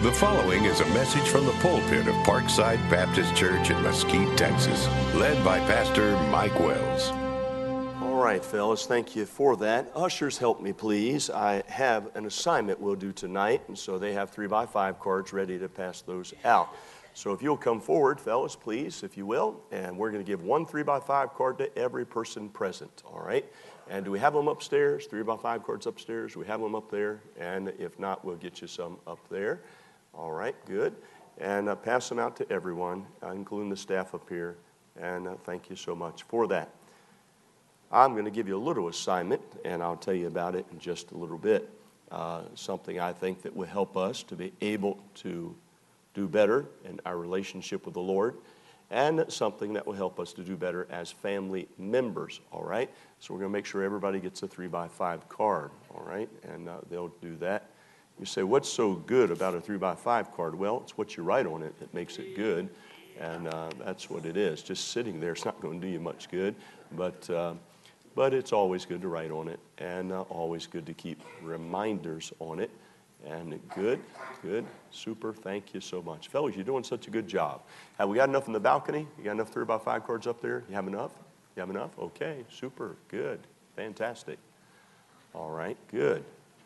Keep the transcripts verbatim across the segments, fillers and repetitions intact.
The following is a message from the pulpit of Parkside Baptist Church in Mesquite, Texas, led by Pastor Mike Wells. All right, fellas, thank you for that. Ushers, help me, please. I have an assignment we'll do tonight, and so they have three by five cards ready to pass those out. So if you'll come forward, fellas, please, if you will, and we're going to give one three by five card to every person present, all right? And do we have them upstairs? Three by five cards upstairs? Do we have them up there? And if not, we'll get you some up there. All right, good. And uh, pass them out to everyone, uh, including the staff up here. And uh, thank you so much for that. I'm going to give you a little assignment, and I'll tell you about it in just a little bit. Uh, something I think that will help us to be able to do better in our relationship with the Lord, and something that will help us to do better as family members, all right? So we're going to make sure everybody gets a three by five card, all right? And uh, they'll do that. You say, what's so good about a three by five card? Well, it's what you write on it that makes it good, and uh, that's what it is. Just sitting there, it's not going to do you much good, but uh, but it's always good to write on it, and uh, always good to keep reminders on it. And good, good, super, thank you so much. Fellas, you're doing such a good job. Have we got enough in the balcony? You got enough three by five cards up there? You have enough? You have enough? Okay, super, good, fantastic. All right, good.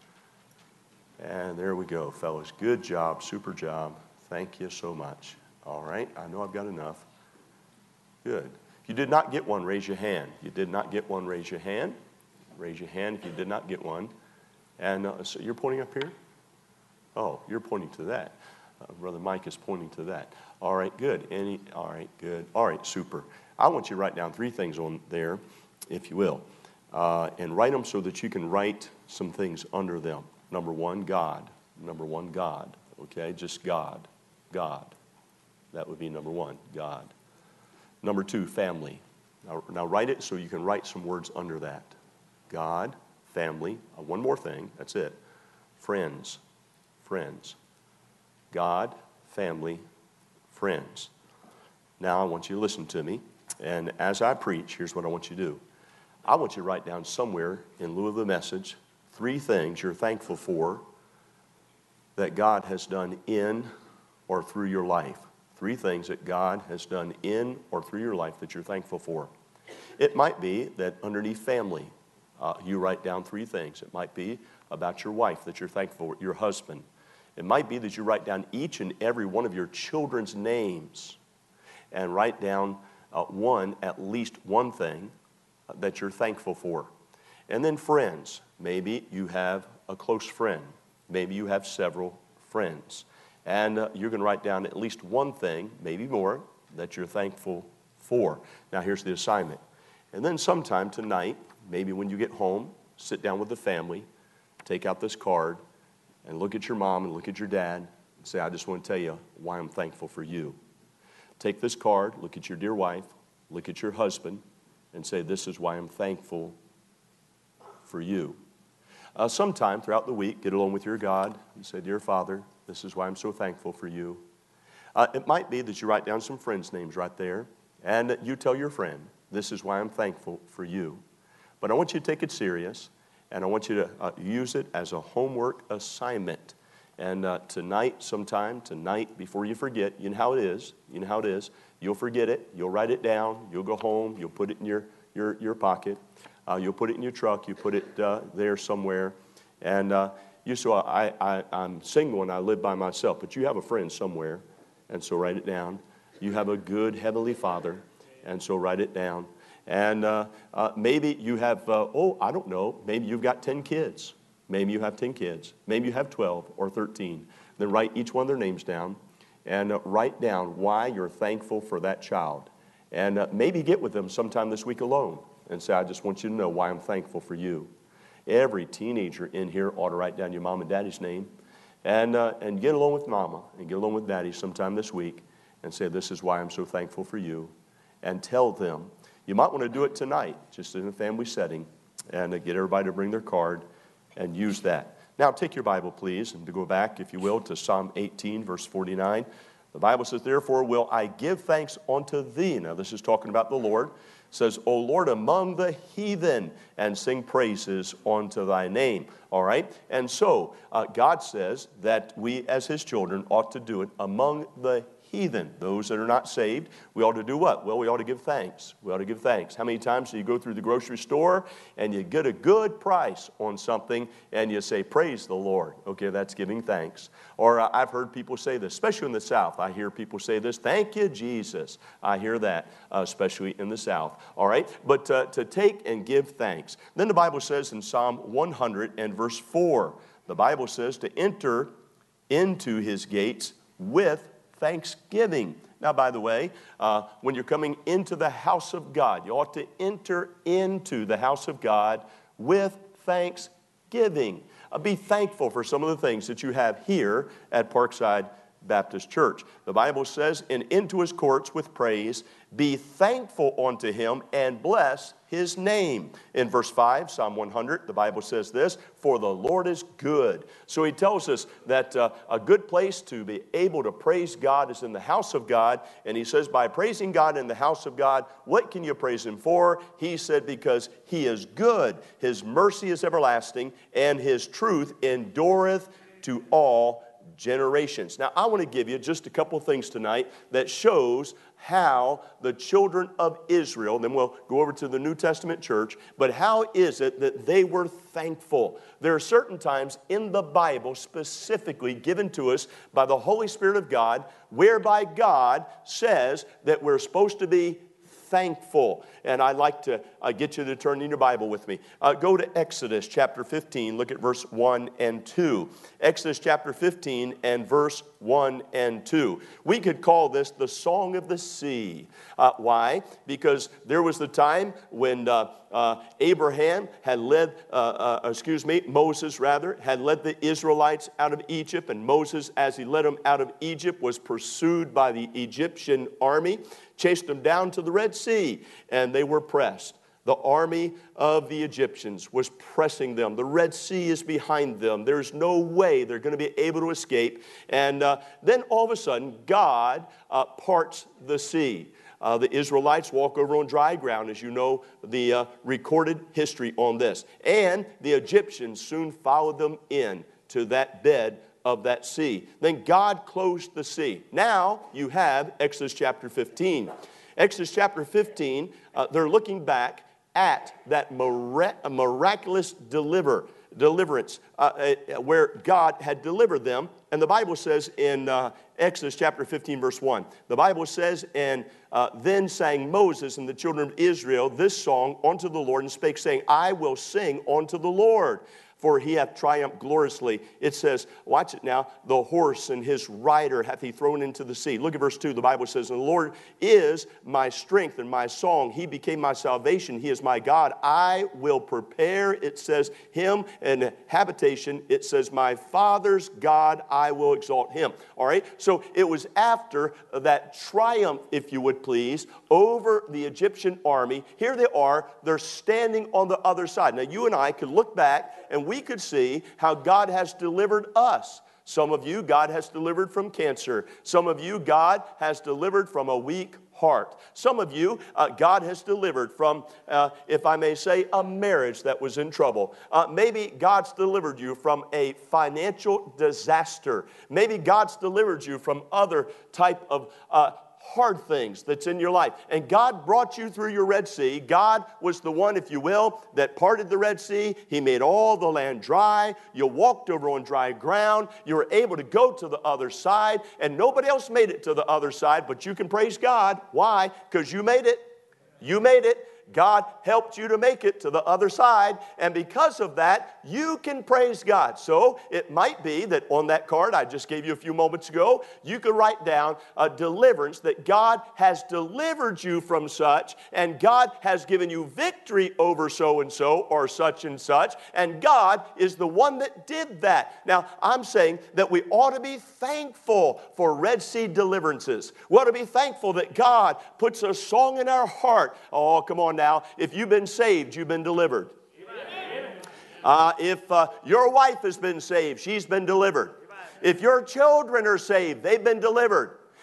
And there we go, fellas. Good job, super job. Thank you so much. All right, I know I've got enough. Good. If you did not get one, raise your hand. You did not get one, raise your hand. Raise your hand if you did not get one. And uh, so you're pointing up here? Oh, you're pointing to that. Uh, Brother Mike is pointing to that. All right, good. Any? All right, good. All right, super. I want you to write down three things on there, if you will, uh, and write them so that you can write some things under them. Number one, God. Number one, God. Okay, just God. God. That would be number one, God. Number two, family. Now, now write it so you can write some words under that. God, family. Uh, one more thing. That's it. Friends. Friends. God, family, friends. Now I want you to listen to me. And as I preach, here's what I want you to do. I want you to write down somewhere in lieu of the message three things you're thankful for that God has done in or through your life. Three things that God has done in or through your life that you're thankful for. It might be that underneath family, uh, you write down three things. It might be about your wife that you're thankful for, your husband. It might be that you write down each and every one of your children's names and write down uh, one, at least one thing uh, that you're thankful for. And then friends. Maybe you have a close friend. Maybe you have several friends. And uh, you're going to write down at least one thing, maybe more, that you're thankful for. Now here's the assignment. And then sometime tonight, maybe when you get home, sit down with the family, take out this card, and look at your mom and look at your dad and say, I just want to tell you why I'm thankful for you. Take this card, look at your dear wife, look at your husband, and say, this is why I'm thankful for you. Uh, sometime throughout the week, get along with your God and say, dear Father, this is why I'm so thankful for you. Uh, it might be that you write down some friends' names right there, and you tell your friend, this is why I'm thankful for you. But I want you to take it serious. And I want you to uh, use it as a homework assignment. And uh, tonight, sometime, tonight, before you forget, you know how it is. You know how it is. You'll forget it. You'll write it down. You'll go home. You'll put it in your, your, your pocket. Uh, you'll put it in your truck. You put it uh, there somewhere. And uh, you so I, I, I'm single and I live by myself, but you have a friend somewhere. And so write it down. You have a good Heavenly Father. And so write it down. And uh, uh, maybe you have, uh, oh, I don't know, maybe you've got ten kids. Maybe you have ten kids. Maybe you have twelve or thirteen. Then write each one of their names down and uh, write down why you're thankful for that child. And uh, maybe get with them sometime this week alone and say, I just want you to know why I'm thankful for you. Every teenager in here ought to write down your mom and daddy's name and, uh, and get along with mama and get along with daddy sometime this week and say, this is why I'm so thankful for you. And tell them. You might want to do it tonight, just in a family setting, and get everybody to bring their card and use that. Now, take your Bible, please, and to go back, if you will, to Psalm eighteen, verse forty-nine. The Bible says, therefore will I give thanks unto thee. Now this is talking about the Lord. It says, O Lord, among the heathen, and sing praises unto thy name. All right? And so uh, God says that we as his children ought to do it among the heathen, those that are not saved. We ought to do what? Well, we ought to give thanks. We ought to give thanks. How many times do you go through the grocery store and you get a good price on something and you say, praise the Lord? Okay, that's giving thanks. Or uh, I've heard people say this, especially in the South. I hear people say this, thank you, Jesus. I hear that, uh, especially in the South. All right? But uh, to take and give thanks. Then the Bible says in Psalm one hundred and verse four, the Bible says to enter into his gates with thanksgiving. Now, by the way, uh, when you're coming into the house of God, you ought to enter into the house of God with thanksgiving. Uh, be thankful for some of the things that you have here at Parkside Baptist Church. The Bible says, and into his courts with praise, be thankful unto him and bless his name. In verse five, Psalm one hundred, the Bible says this, for the Lord is good. So he tells us that uh, a good place to be able to praise God is in the house of God. And he says, by praising God in the house of God, what can you praise him for? He said, because he is good. His mercy is everlasting, and his truth endureth to all generations. Now, I want to give you just a couple things tonight that shows how the children of Israel, then we'll go over to the New Testament church, but how is it that they were thankful? There are certain times in the Bible specifically given to us by the Holy Spirit of God, whereby God says that we're supposed to be thankful. And I'd like to uh, get you to turn in your Bible with me. Uh, go to Exodus chapter fifteen. Look at verse one and two. Exodus chapter fifteen and verse one and two. We could call this the Song of the Sea. Uh, why? Because there was the time when uh, uh, Abraham had led, uh, uh, excuse me, Moses rather, had led the Israelites out of Egypt. And Moses, as he led them out of Egypt, was pursued by the Egyptian army, chased them down to the Red Sea, and they were pressed. The army of the Egyptians was pressing them. The Red Sea is behind them. There's no way they're going to be able to escape. And uh, then all of a sudden, God uh, parts the sea. Uh, the Israelites walk over on dry ground, as you know the uh, recorded history on this. And the Egyptians soon followed them in to that bed of that sea. Then God closed the sea. Now you have Exodus chapter fifteen. Exodus chapter fifteen, uh, they're looking back at that mira- miraculous deliver, deliverance uh, uh, where God had delivered them. And the Bible says in uh, Exodus chapter fifteen, verse one, the Bible says, and uh, then sang Moses and the children of Israel this song unto the Lord, and spake, saying, I will sing unto the Lord, for he hath triumphed gloriously. It says, watch it now, the horse and his rider hath he thrown into the sea. Look at verse two. The Bible says, and the Lord is my strength and my song. He became my salvation. He is my God. I will prepare, it says, him and habitation. It says, my Father's God, I will exalt him. All right? So it was after that triumph, if you would please, over the Egyptian army. Here they are. They're standing on the other side. Now, you and I could look back and we could see how God has delivered us. Some of you, God has delivered from cancer. Some of you, God has delivered from a weak heart. Some of you, uh, God has delivered from, uh, if I may say, a marriage that was in trouble. Uh, maybe God's delivered you from a financial disaster. Maybe God's delivered you from other type of uh, hard things that's in your life. And God brought you through your Red Sea. God was the one, if you will, that parted the Red Sea. He made all the land dry. You walked over on dry ground. You were able to go to the other side. And nobody else made it to the other side, but you can praise God. Why? Because you made it. You made it. God helped you to make it to the other side, and because of that, you can praise God. So it might be that on that card I just gave you a few moments ago, you could write down a deliverance, that God has delivered you from such, and God has given you victory over so-and-so or such and such, and God is the one that did that. Now, I'm saying that we ought to be thankful for Red Sea deliverances. We ought to be thankful that God puts a song in our heart. Oh, come on now. If you've been saved, you've been delivered. Uh, if uh, your wife has been saved, she's been delivered. If your children are saved, they've been delivered.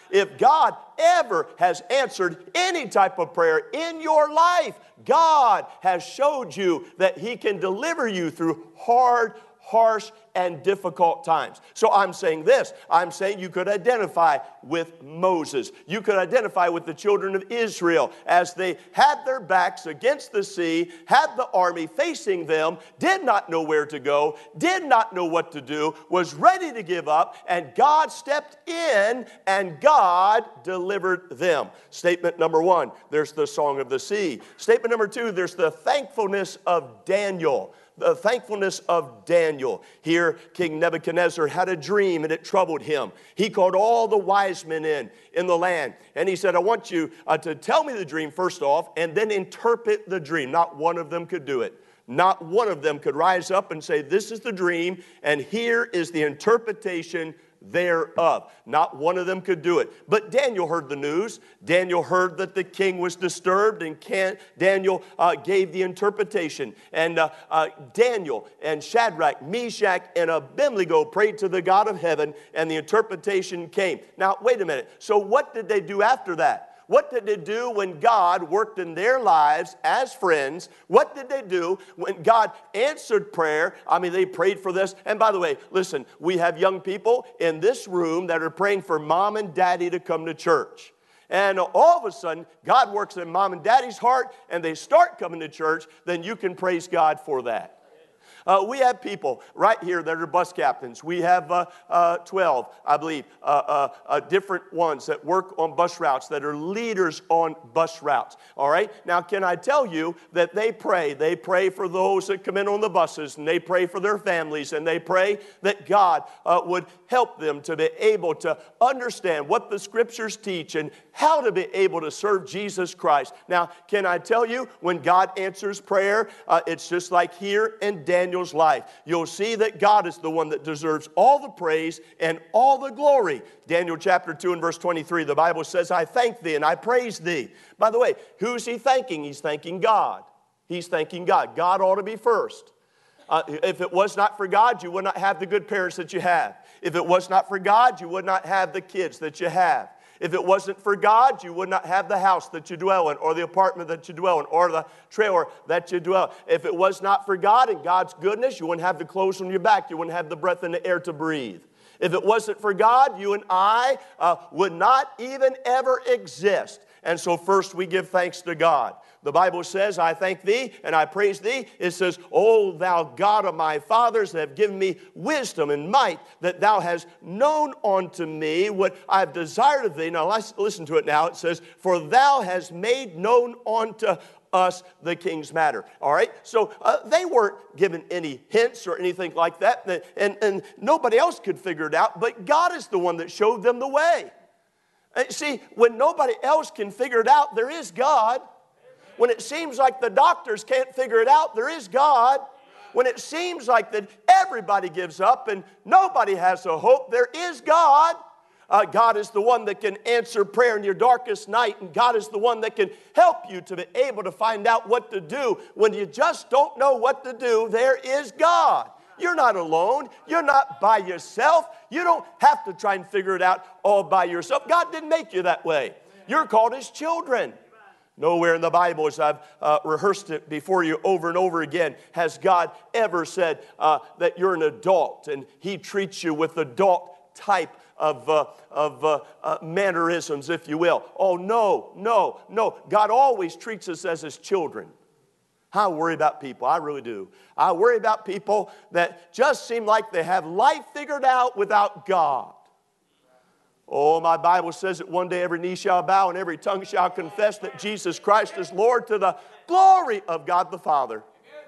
If God ever has answered any type of prayer in your life, God has showed you that He can deliver you through hard, harsh, and difficult times. So I'm saying this. I'm saying you could identify with Moses. You could identify with the children of Israel as they had their backs against the sea, had the army facing them, did not know where to go, did not know what to do, was ready to give up, and God stepped in and God delivered them. Statement number one, there's the song of the sea. Statement number two, there's the thankfulness of Daniel. The thankfulness of Daniel. Here, King Nebuchadnezzar had a dream and it troubled him. He called all the wise men in, in the land. And he said, I want you uh, to tell me the dream first off and then interpret the dream. Not one of them could do it. Not one of them could rise up and say, this is the dream and here is the interpretation thereof. Not one of them could do it. But Daniel heard the news. Daniel heard that the king was disturbed, and can, Daniel uh, gave the interpretation. And uh, uh, Daniel and Shadrach, Meshach, and Abednego prayed to the God of heaven, and the interpretation came. Now, wait a minute. So what did they do after that? What did they do when God worked in their lives as friends? What did they do when God answered prayer? I mean, they prayed for this. And by the way, listen, we have young people in this room that are praying for mom and daddy to come to church. And all of a sudden, God works in mom and daddy's heart, and they start coming to church. Then you can praise God for that. Uh, we have people right here that are bus captains. We have uh, uh, twelve, I believe, uh, uh, uh, different ones that work on bus routes, that are leaders on bus routes. All right? Now, can I tell you that they pray? They pray for those that come in on the buses, and they pray for their families, and they pray that God uh, would help them to be able to understand what the Scriptures teach and how to be able to serve Jesus Christ. Now, can I tell you, when God answers prayer, uh, it's just like here in Daniel life. You'll see that God is the one that deserves all the praise and all the glory. Daniel chapter two and verse twenty-three, the Bible says, I thank thee and I praise thee. By the way, who's he thanking? He's thanking God. He's thanking God. God ought to be first. Uh, if it was not for God, you would not have the good parents that you have. If it was not for God, you would not have the kids that you have. If it wasn't for God, you would not have the house that you dwell in, or the apartment that you dwell in, or the trailer that you dwell in. If it was not for God and God's goodness, you wouldn't have the clothes on your back. You wouldn't have the breath in the air to breathe. If it wasn't for God, you and I uh, would not even ever exist. And so first we give thanks to God. The Bible says, I thank thee and I praise thee. It says, O thou God of my fathers, that have given me wisdom and might, that thou hast known unto me what I have desired of thee. Now let's listen to it now. It says, for thou hast made known unto us the king's matter. All right? So uh, they weren't given any hints or anything like that. And, and nobody else could figure it out. But God is the one that showed them the way. And see, when nobody else can figure it out, there is God. When it seems like the doctors can't figure it out, there is God. When it seems like that everybody gives up and nobody has a hope, there is God. Uh, God is the one that can answer prayer in your darkest night, and God is the one that can help you to be able to find out what to do. When you just don't know what to do, there is God. You're not alone. You're not by yourself. You don't have to try and figure it out all by yourself. God didn't make you that way. You're called His children. Nowhere in the Bible, as I've uh, rehearsed it before you over and over again, has God ever said uh, that you're an adult and He treats you with adult type of, uh, of uh, uh, mannerisms, if you will. Oh, no, no, no. God always treats us as His children. I worry about people. I really do. I worry about people that just seem like they have life figured out without God. Oh, my Bible says that one day every knee shall bow and every tongue shall confess that Jesus Christ is Lord, to the glory of God the Father.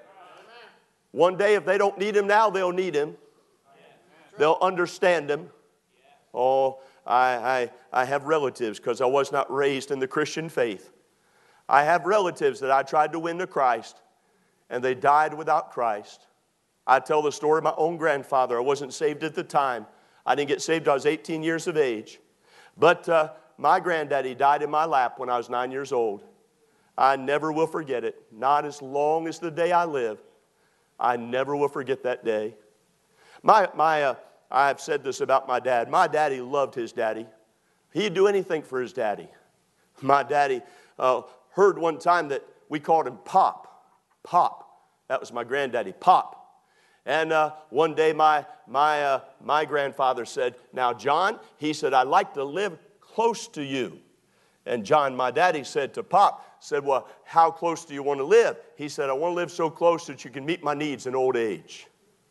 One day, if they don't need Him now, they'll need Him. They'll understand Him. Oh, I, I, I have relatives, because I was not raised in the Christian faith. I have relatives that I tried to win to Christ, and they died without Christ. I tell the story of my own grandfather. I wasn't saved at the time. I didn't get saved until I was eighteen years of age. But uh, my granddaddy died in my lap when I was nine years old. I never will forget it. Not as long as the day I live. I never will forget that day. My, my, uh, I've said this about my dad. My daddy loved his daddy. He'd do anything for his daddy. My daddy uh, heard one time that we called him Pop. Pop. That was my granddaddy, Pop. And uh, one day my, my, uh, my grandfather said, now, John, he said, I'd like to live close to you. And John, my daddy, said to Pop, said, well, how close do you want to live? He said, I want to live so close that you can meet my needs in old age.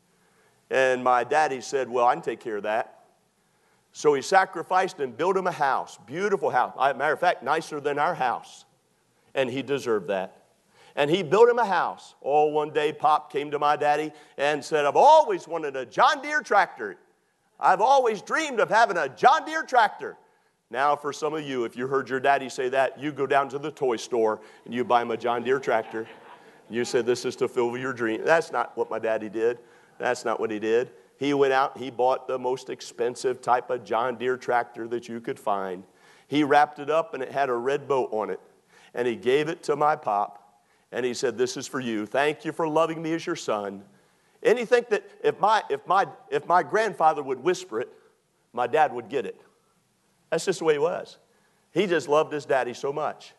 And my daddy said, well, I can take care of that. So he sacrificed and built him a house, beautiful house. As a matter of fact, nicer than our house. And he deserved that. And he built him a house. Oh, one day Pop came to my daddy and said, I've always wanted a John Deere tractor. I've always dreamed of having a John Deere tractor. Now, for some of you, if you heard your daddy say that, you go down to the toy store and you buy him a John Deere tractor. You said, this is to fulfill your dream. That's not what my daddy did. That's not what he did. He went out, he bought the most expensive type of John Deere tractor that you could find. He wrapped it up and it had a red bow on it. And he gave it to my Pop. And he said, this is for you. Thank you for loving me as your son. And you think that if my, if my, if my grandfather would whisper it, my dad would get it. That's just the way he was. He just loved his daddy so much.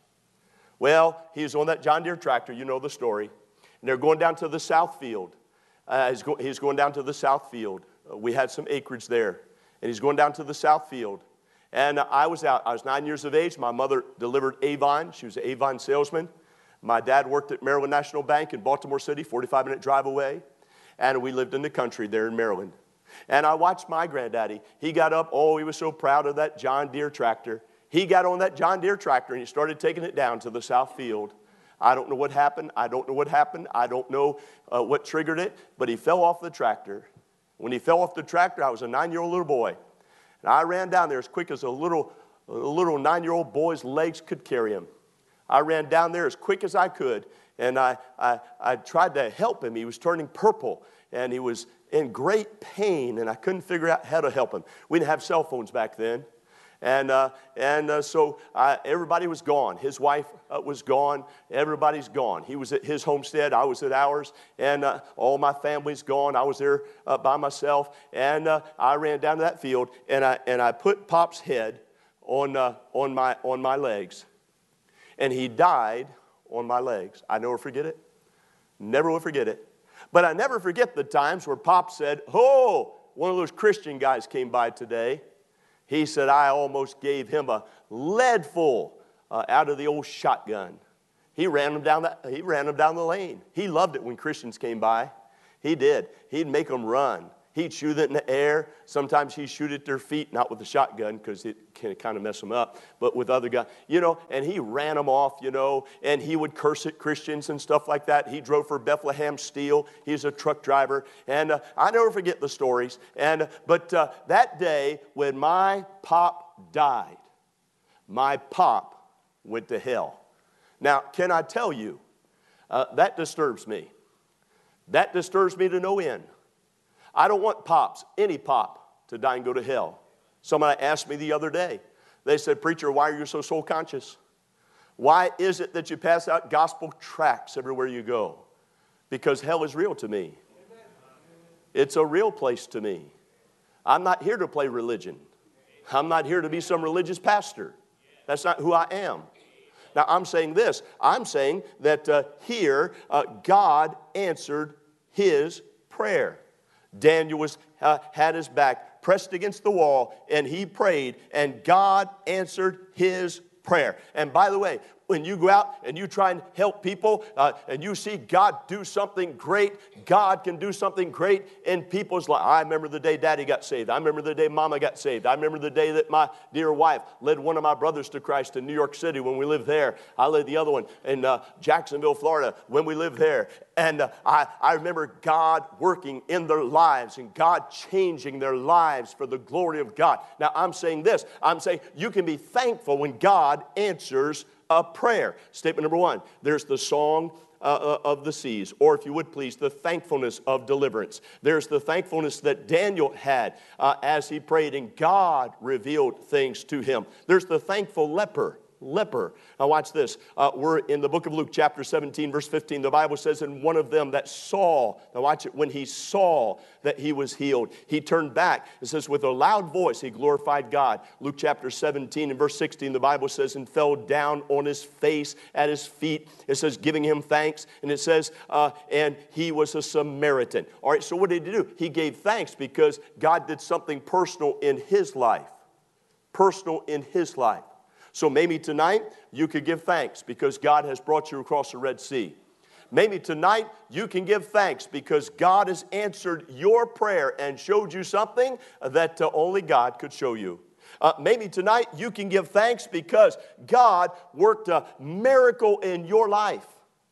Well, he was on that John Deere tractor. You know the story. And they're going down to the south field. Uh, he's, go, he's going down to the south field. Uh, we had some acreage there. And he's going down to the south field. And uh, I was out. I was nine years of age. My mother delivered Avon. She was an Avon salesman. My dad worked at Maryland National Bank in Baltimore City, forty-five minute drive away. And we lived in the country there in Maryland. And I watched my granddaddy. He got up. Oh, he was so proud of that John Deere tractor. He got on that John Deere tractor and he started taking it down to the south field. I don't know what happened. I don't know what happened. I don't know uh, what triggered it. But he fell off the tractor. When he fell off the tractor, I was a nine-year-old little boy. And I ran down there as quick as a little, a little nine-year-old boy's legs could carry him. I ran down there as quick as I could. And I, I, I tried to help him. He was turning purple. And he was in great pain, and I couldn't figure out how to help him. We didn't have cell phones back then. And, uh, and uh, so I, everybody was gone. His wife uh, was gone. Everybody's gone. He was at his homestead. I was at ours. And uh, all my family's gone. I was there uh, by myself. And uh, I ran down to that field, and I, and I put Pop's head on, uh, on, my, on my legs. And he died on my legs. I never forget it. Never will forget it. But I never forget the times where Pop said, oh, one of those Christian guys came by today. He said, I almost gave him a lead full uh, out of the old shotgun. He ran him down the, he ran him down the lane. He loved it when Christians came by. He did. He'd make them run. He'd shoot it in the air. Sometimes he'd shoot at their feet, not with the shotgun because it can kind of mess them up, but with other guys, you know, and he ran them off, you know, and he would curse at Christians and stuff like that. He drove for Bethlehem Steel. He's a truck driver, and uh, I never forget the stories. And uh, But uh, that day when my Pop died, my Pop went to hell. Now, can I tell you, uh, that disturbs me. That disturbs me to no end. I don't want Pops, any Pop, to die and go to hell. Somebody asked me the other day. They said, preacher, why are you so soul conscious? Why is it that you pass out gospel tracts everywhere you go? Because hell is real to me. It's a real place to me. I'm not here to play religion. I'm not here to be some religious pastor. That's not who I am. Now, I'm saying this. I'm saying that uh, here, uh, God answered his prayer. Daniel was, uh, had his back pressed against the wall, and he prayed, and God answered his prayer. And by the way, when you go out and you try and help people uh, and you see God do something great, God can do something great in people's lives. I remember the day Daddy got saved. I remember the day Mama got saved. I remember the day that my dear wife led one of my brothers to Christ in New York City when we lived there. I led the other one in uh, Jacksonville, Florida when we lived there. And uh, I, I remember God working in their lives and God changing their lives for the glory of God. Now, I'm saying this. I'm saying you can be thankful when God answers a prayer. Statement number one, there's the song uh, of the seas, or if you would please, the thankfulness of deliverance. There's the thankfulness that Daniel had uh, as he prayed, and God revealed things to him. There's the thankful leper. leper. Now watch this. Uh, we're in the book of Luke, chapter seventeen, verse fifteen. The Bible says, and one of them that saw, now watch it, when he saw that he was healed, he turned back. It says, with a loud voice, he glorified God. Luke chapter seventeen and verse sixteen, the Bible says, and fell down on his face at his feet. It says, giving him thanks. And it says, uh, and he was a Samaritan. All right, so what did he do? He gave thanks because God did something personal in his life. Personal in his life. So maybe tonight you could give thanks because God has brought you across the Red Sea. Maybe tonight you can give thanks because God has answered your prayer and showed you something that uh, only God could show you. Uh, maybe tonight you can give thanks because God worked a miracle in your life.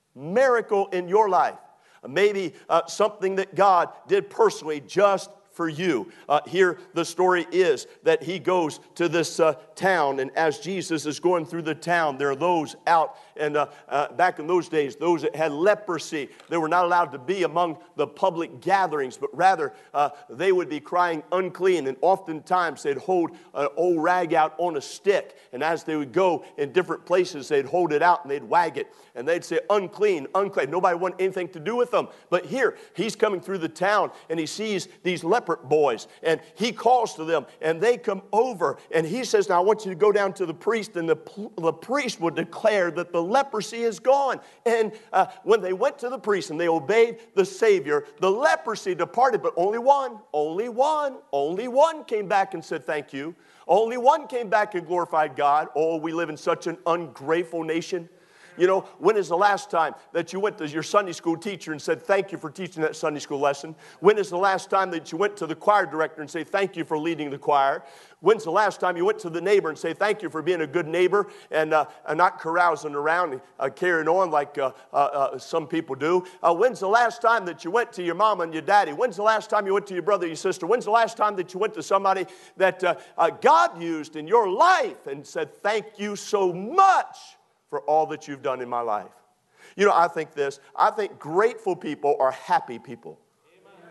Miracle in your life. Uh, maybe uh, something that God did personally just for you. Uh, here the story is that he goes to this uh, town, and as Jesus is going through the town, there are those out, and uh, uh, back in those days, those that had leprosy, they were not allowed to be among the public gatherings, but rather uh, they would be crying unclean, and oftentimes they'd hold an old rag out on a stick, and as they would go in different places, they'd hold it out and they'd wag it, and they'd say, unclean, unclean. Nobody wanted anything to do with them. But here, he's coming through the town, and he sees these leper boys, and he calls to them, and they come over, and he says, now I want you to go down to the priest, and the, the priest would declare that the leprosy is gone. And uh, when they went to the priest and they obeyed the Savior, the leprosy departed, but only one, only one, only one came back and said thank you. Only one came back and glorified God. Oh, we live in such an ungrateful nation. You know, when is the last time that you went to your Sunday school teacher and said, thank you for teaching that Sunday school lesson? When is the last time that you went to the choir director and say, thank you for leading the choir? When's the last time you went to the neighbor and say, thank you for being a good neighbor and, uh, and not carousing around and uh, carrying on like uh, uh, uh, some people do? Uh, when's the last time that you went to your mom and your daddy? When's the last time you went to your brother, your sister? When's the last time that you went to somebody that uh, uh, God used in your life and said, thank you so much for all that you've done in my life? You know, I think this. I think grateful people are happy people. Amen.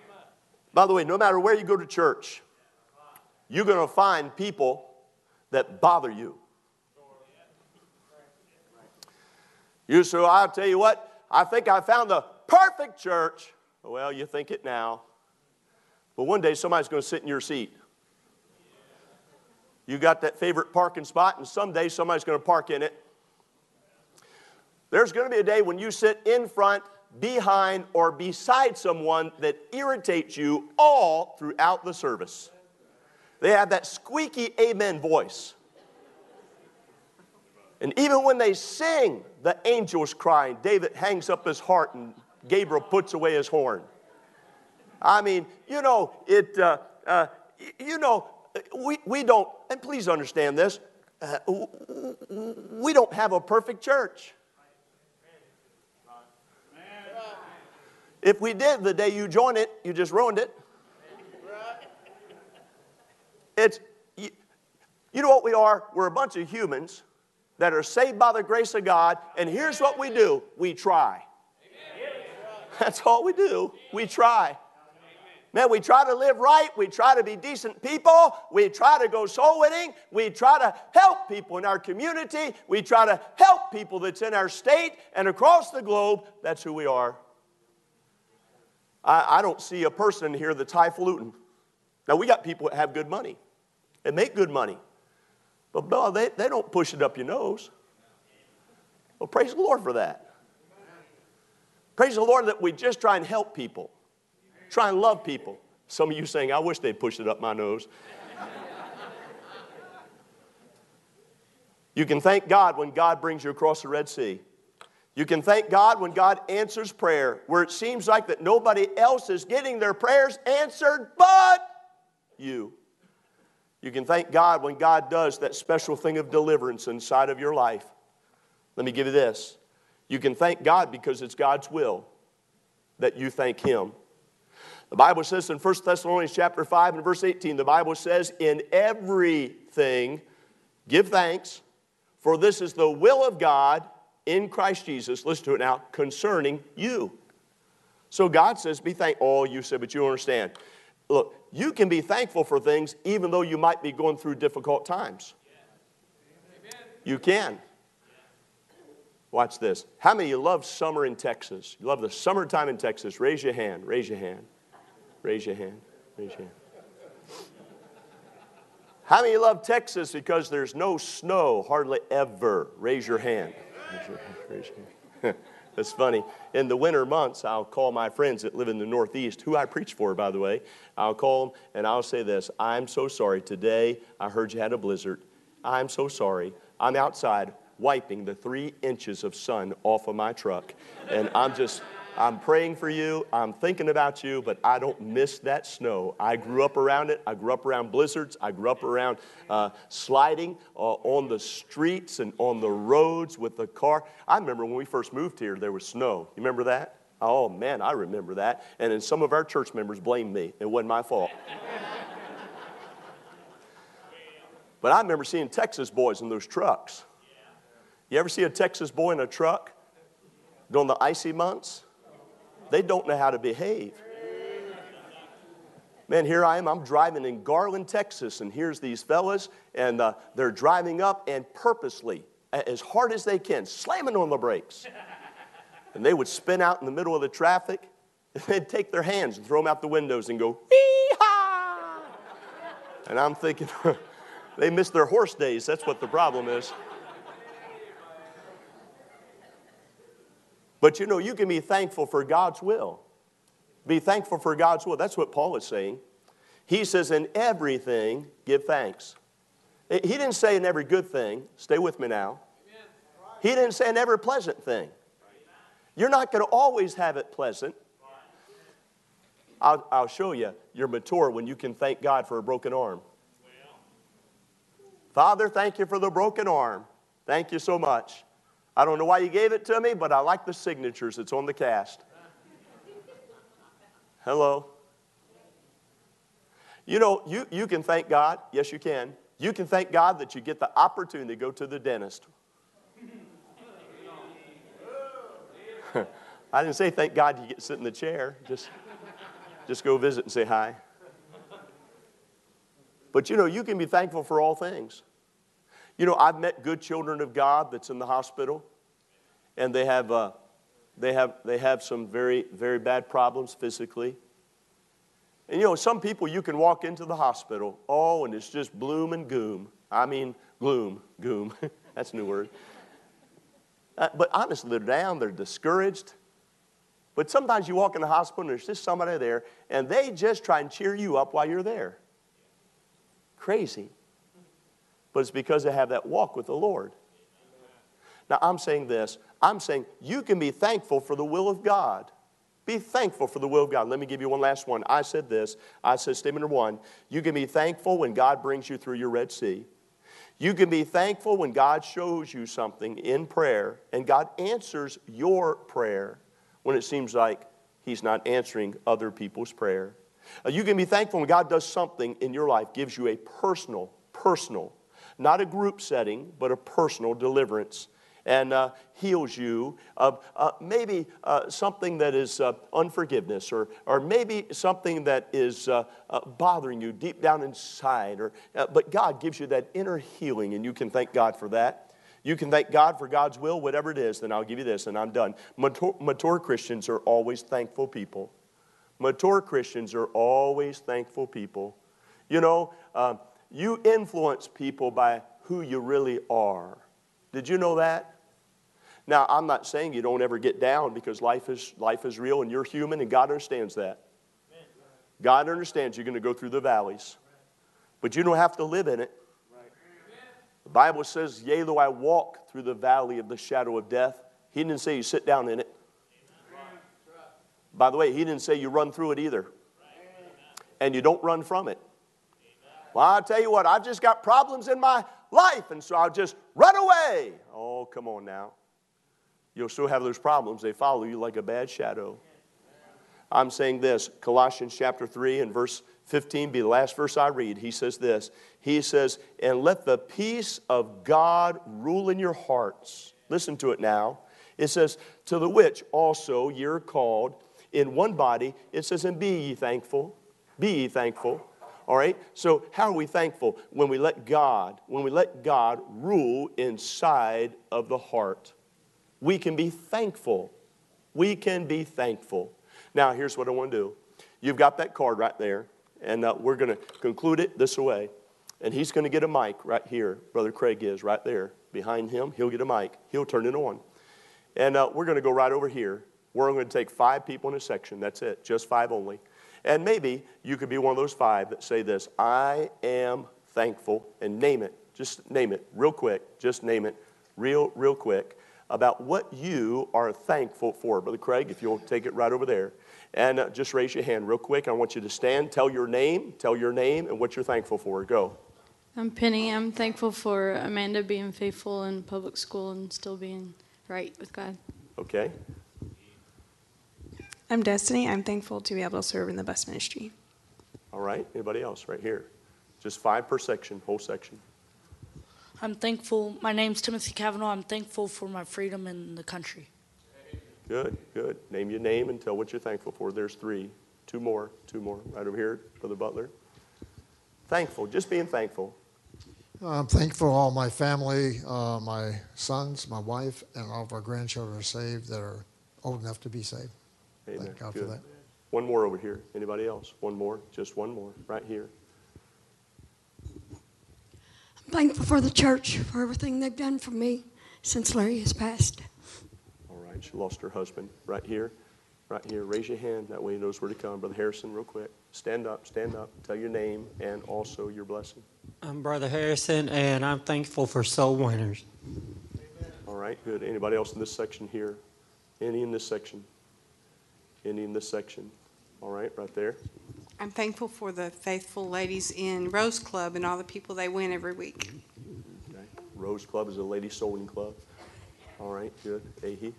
By the way, no matter where you go to church, you're going to find people that bother you. You so I'll tell you what, I think I found the perfect church. Well, you think it now. But one day somebody's going to sit in your seat. You got that favorite parking spot, and someday somebody's going to park in it. There's going to be a day when you sit in front, behind, or beside someone that irritates you all throughout the service. They have that squeaky amen voice. And even when they sing, the angels crying, David hangs up his heart and Gabriel puts away his horn. I mean, you know, it, uh, uh, you know, we, we don't, and please understand this, uh, we don't have a perfect church. If we did, the day you joined it, you just ruined it. It's, you, you know what we are? We're a bunch of humans that are saved by the grace of God, and here's what we do. We try. That's all we do. We try. Man, we try to live right. We try to be decent people. We try to go soul winning. We try to help people in our community. We try to help people that's in our state and across the globe. That's who we are. I, I don't see a person in here that's highfalutin. Now, we got people that have good money and make good money. But no, they, they don't push it up your nose. Well, praise the Lord for that. Praise the Lord that we just try and help people. Try and love people. Some of you saying, I wish they'd push it up my nose. You can thank God when God brings you across the Red Sea. You can thank God when God answers prayer, where it seems like that nobody else is getting their prayers answered but you. You can thank God when God does that special thing of deliverance inside of your life. Let me give you this. You can thank God because it's God's will that you thank Him. The Bible says in First Thessalonians chapter five and verse eighteen, the Bible says, in everything give thanks, for this is the will of God in Christ Jesus, listen to it now, concerning you. So God says, be thankful. Oh, you said, but you don't understand. Look, you can be thankful for things even though you might be going through difficult times. You can. Watch this. How many of you love summer in Texas? You love the summertime in Texas? Raise your hand. Raise your hand. Raise your hand. Raise your hand. How many of you love Texas because there's no snow hardly ever? Raise your hand. Raise your hand. Raise your hand. That's funny. In the winter months, I'll call my friends that live in the Northeast, who I preach for, by the way. I'll call them and I'll say this. I'm so sorry. Today, I heard you had a blizzard. I'm so sorry. I'm outside wiping the three inches of sun off of my truck. And I'm just, I'm praying for you. I'm thinking about you, but I don't miss that snow. I grew up around it. I grew up around blizzards. I grew up around uh, sliding uh, on the streets and on the roads with the car. I remember when we first moved here, there was snow. You remember that? Oh, man, I remember that. And then some of our church members blamed me. It wasn't my fault. But I remember seeing Texas boys in those trucks. You ever see a Texas boy in a truck during the icy months? They don't know how to behave. Man, here I am. I'm driving in Garland, Texas, and here's these fellas, and uh, they're driving up and purposely, as hard as they can, slamming on the brakes. And they would spin out in the middle of the traffic, and they'd take their hands and throw them out the windows and go, hee-haw! And I'm thinking, they missed their horse days. That's what the problem is. But you know, you can be thankful for God's will. Be thankful for God's will. That's what Paul is saying. He says, in everything, give thanks. He didn't say in every good thing. Stay with me now. He didn't say in every pleasant thing. You're not going to always have it pleasant. I'll, I'll show you. You're mature when you can thank God for a broken arm. Father, thank you for the broken arm. Thank you so much. I don't know why you gave it to me, but I like the signatures that's on the cast. Hello. You know, you, you can thank God. Yes, you can. You can thank God that you get the opportunity to go to the dentist. I didn't say thank God you get to sit in the chair. Just, just go visit and say hi. But you know, you can be thankful for all things. You know, I've met good children of God that's in the hospital, and they have, uh, they have, they have some very, very bad problems physically. And you know, some people you can walk into the hospital, oh, and it's just bloom and goom. I mean, gloom, goom. That's a new word. Uh, but honestly, they're down, they're discouraged. But sometimes you walk in the hospital and there's just somebody there, and they just try and cheer you up while you're there. Crazy. But it's because they have that walk with the Lord. Now, I'm saying this. I'm saying you can be thankful for the will of God. Be thankful for the will of God. Let me give you one last one. I said this. I said statement number one. You can be thankful when God brings you through your Red Sea. You can be thankful when God shows you something in prayer and God answers your prayer when it seems like He's not answering other people's prayer. Uh, you can be thankful when God does something in your life, gives you a personal, personal, not a group setting, but a personal deliverance, and uh, heals you of uh, maybe uh, something that is uh, unforgiveness, or or maybe something that is uh, uh, bothering you deep down inside. Or uh, but God gives you that inner healing, and you can thank God for that. You can thank God for God's will, whatever it is. Then I'll give you this, and I'm done. Mature, mature Christians are always thankful people. Mature Christians are always thankful people. You know, uh, you influence people by who you really are. Did you know that? Now, I'm not saying you don't ever get down, because life is, life is real and you're human, and God understands that. God understands you're going to go through the valleys. But you don't have to live in it. The Bible says, yea, though I walk through the valley of the shadow of death. He didn't say you sit down in it. By the way, He didn't say you run through it either. And you don't run from it. Well, I'll tell you what, I've just got problems in my life, and so I'll just run away. Oh, come on now. You'll still have those problems. They follow you like a bad shadow. I'm saying this, Colossians chapter three and verse fifteen, be the last verse I read. He says this. He says, and let the peace of God rule in your hearts. Listen to it now. It says, to the which also you're called in one body. It says, and be ye thankful. Be ye thankful. All right? So how are we thankful? When we let God, when we let God rule inside of the heart, we can be thankful. We can be thankful. Now, here's what I want to do. You've got that card right there, and uh, we're going to conclude it this way. And he's going to get a mic right here. Brother Craig is right there behind him. He'll get a mic. He'll turn it on. And uh, we're going to go right over here. We're going to take five people in a section. That's it, just five only. And maybe you could be one of those five that say this, I am thankful, and name it. Just name it real quick. Just name it real, real quick about what you are thankful for. Brother Craig, if you'll take it right over there. And uh, just raise your hand real quick. I want you to stand, tell your name, tell your name and what you're thankful for. Go. I'm Penny. I'm thankful for Amanda being faithful in public school and still being right with God. Okay. I'm Destiny. I'm thankful to be able to serve in the bus ministry. All right. Anybody else right here? Just five per section, whole section. I'm thankful. My name's Timothy Cavanaugh. I'm thankful for my freedom in the country. Good, good. Name your name and tell what you're thankful for. There's three. Two more. Two more. Right over here, Brother Butler. Thankful. Just being thankful. I'm thankful all my family, uh, my sons, my wife, and all of our grandchildren are saved that are old enough to be saved. Amen. Thank God Good. for that. One more over here. Anybody else? One more. Just one more. Right here. I'm thankful for the church, for everything they've done for me since Larry has passed. All right. She lost her husband. Right here. Right here. Raise your hand. That way he knows where to come. Brother Harrison, real quick. Stand up. Stand up. Tell your name and also your blessing. I'm Brother Harrison, and I'm thankful for soul winners. All right. Good. Anybody else in this section here? Any in this section? Any in this section? All right. Right there. I'm thankful for the faithful ladies in Rose Club and all the people they win every week. Okay. Rose Club is a lady soul winning club. All right. Good. Ahi.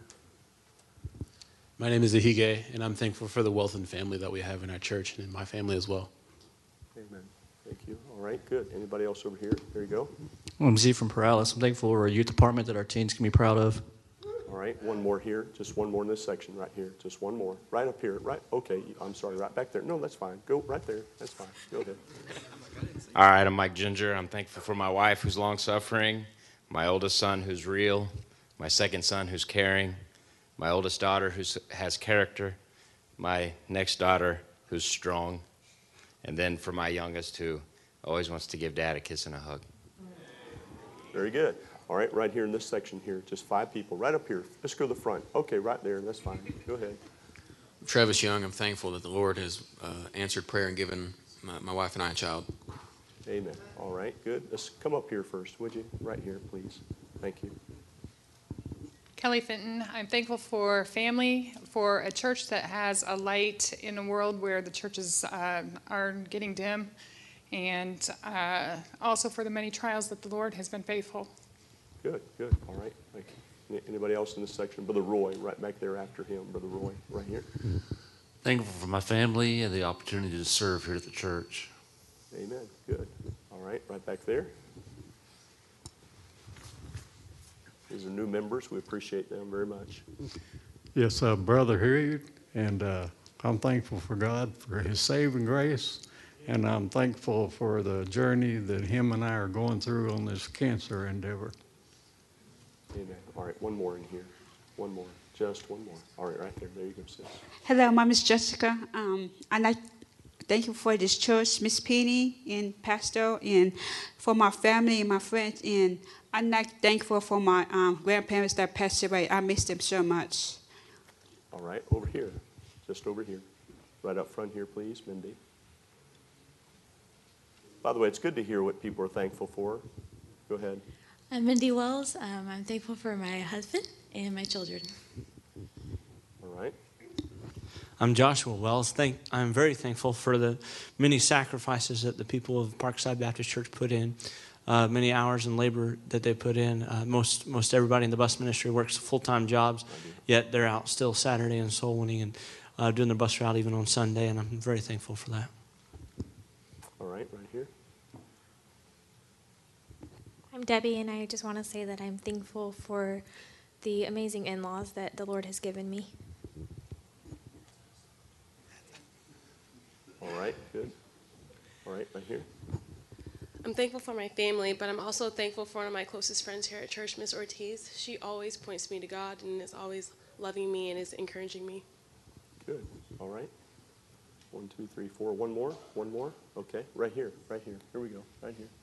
My name is Ahige, and I'm thankful for the wealth and family that we have in our church and in my family as well. Amen. Thank you. All right, good. Anybody else over here? There you go. I'm Z from Paralis. I'm thankful for a youth department that our teens can be proud of. All right, one more here. Just one more in this section right here. Just one more. Right up here. Right. Okay, I'm sorry. Right back there. No, that's fine. Go right there. That's fine. Go ahead. All right, I'm Mike Ginger. I'm thankful for my wife who's long-suffering, my oldest son who's real, my second son who's caring, my oldest daughter who has character, my next daughter who's strong, and then for my youngest who always wants to give Dad a kiss and a hug. Very good. All right, right here in this section here, just five people. Right up here. Let's go to the front. Okay, right there. That's fine. Go ahead. Travis Young. I'm thankful that the Lord has uh, answered prayer and given my, my wife and I a child. Amen. All right, good. Let's come up here first, would you? Right here, please. Thank you. Kelly Fenton. I'm thankful for family, for a church that has a light in a world where the churches uh, are getting dim, and uh, also for the many trials that the Lord has been faithful. Good, good. All right. Thank you. Anybody else in this section? Brother Roy, right back there after him. Brother Roy, right here. Thankful for my family and the opportunity to serve here at the church. Amen. Good. All right, right back there. These are new members. We appreciate them very much. Yes, uh, Brother Harriet, and uh, I'm thankful for God for His saving grace, and I'm thankful for the journey that him and I are going through on this cancer endeavor. Amen. All right, one more in here. One more. Just one more. All right, right there. There you go, sis. Hello, my name is Jessica. Um, I'd like thank you for this church, Miss Penny and Pastor, and for my family and my friends. And I'm not thankful for my um, grandparents that passed away. I miss them so much. All right, over here. Just over here. Right up front here, please, Mindy. By the way, it's good to hear what people are thankful for. Go ahead. I'm Mindy Wells. Um, I'm thankful for my husband and my children. All right. I'm Joshua Wells. Thank, I'm very thankful for the many sacrifices that the people of Parkside Baptist Church put in, uh, many hours and labor that they put in. Uh, most most everybody in the bus ministry works full-time jobs, yet they're out still Saturday and soul winning and uh, doing their bus route even on Sunday, and I'm very thankful for that. All right, right here. I'm Debbie, and I just want to say that I'm thankful for the amazing in-laws that the Lord has given me. All right, good. All All right, right here. I'm thankful for my family, but I'm also thankful for one of my closest friends here at church, Miss Ortiz. She always points me to God and is always loving me and is encouraging me. Good. All right. One, two, three, four. One more. One more. Okay. Right here. Right here. Here we go. Right here.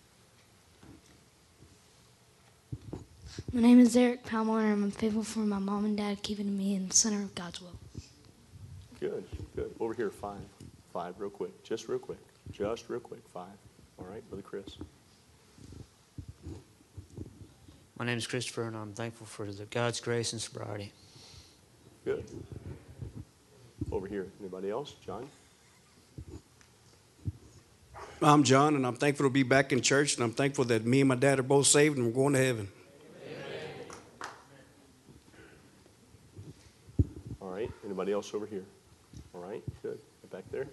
My name is Eric Palmore, and I'm thankful for my mom and dad keeping me in the center of God's will. Good. Good. Over here. Five. Five. Real quick. Just real quick. Just real quick. Five. All right, Brother Chris. My name is Christopher, and I'm thankful for the God's grace and sobriety. Good. Over here. Anybody else? John? I'm John, and I'm thankful to be back in church, and I'm thankful that me and my dad are both saved, and we're going to heaven. All right. Anybody else over here? All right. Good. Back there.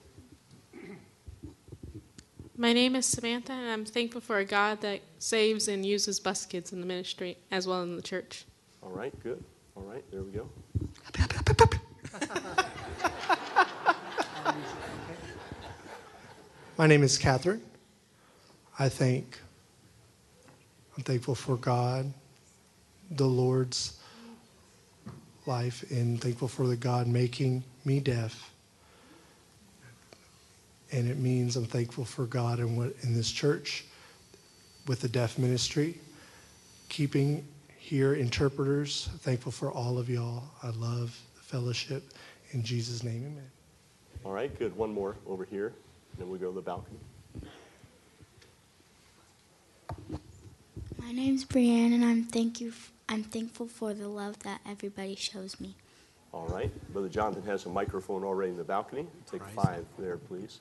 My name is Samantha, and I'm thankful for a God that saves and uses bus kids in the ministry as well in the church. All right, good. All right, there we go. My name is Catherine. I think I'm thankful for God, the Lord's life, and thankful for the God making me deaf. And it means I'm thankful for God and what in this church with the deaf ministry, keeping here interpreters. Thankful for all of y'all. I love the fellowship. In Jesus' name, amen. All right, good. One more over here, and then we go to the balcony. My name's Brianne, and I'm thank you. F- I'm thankful for the love that everybody shows me. All right, Brother Jonathan has a microphone already in the balcony. Take five there, please.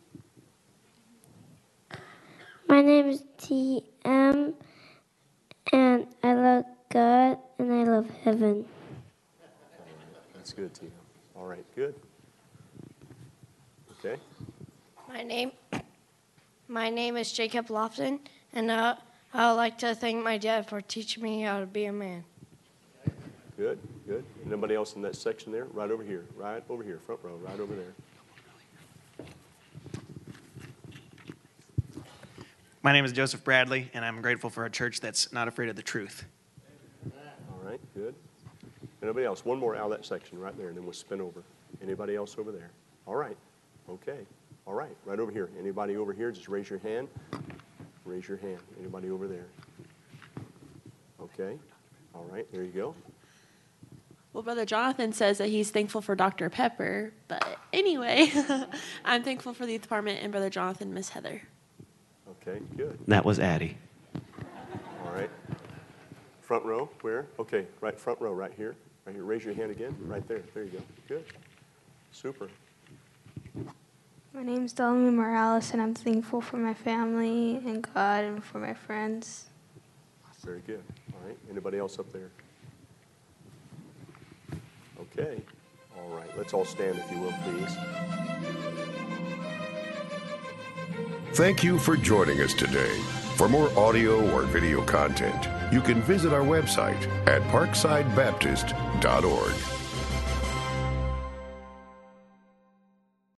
My name is T M, and I love God, and I love heaven. That's good, T M. All right, good. Okay. My name, my name is Jacob Lofton, and uh, I would like to thank my dad for teaching me how to be a man. Good, good. Anybody else in that section there? Right over here, right over here, front row, right over there. My name is Joseph Bradley, and I'm grateful for a church that's not afraid of the truth. All right, good. Anybody else? One more out of that section right there, and then we'll spin over. Anybody else over there? All right. Okay. All right. Right over here. Anybody over here? Just raise your hand. Raise your hand. Anybody over there? Okay. All right. There you go. Well, Brother Jonathan says that he's thankful for Doctor Pepper, but anyway, I'm thankful for the youth department and Brother Jonathan, Miss Heather. Okay, good. That was Addie. All right. Front row, where? Okay, right, front row, right here. Right here. Raise your hand again. Right there. There you go. Good. Super. My name's Delamy Morales, and I'm thankful for my family and God and for my friends. Very good. All right. Anybody else up there? Okay. All right. Let's all stand, if you will, please. Thank you for joining us today. For more audio or video content, you can visit our website at parkside baptist dot org.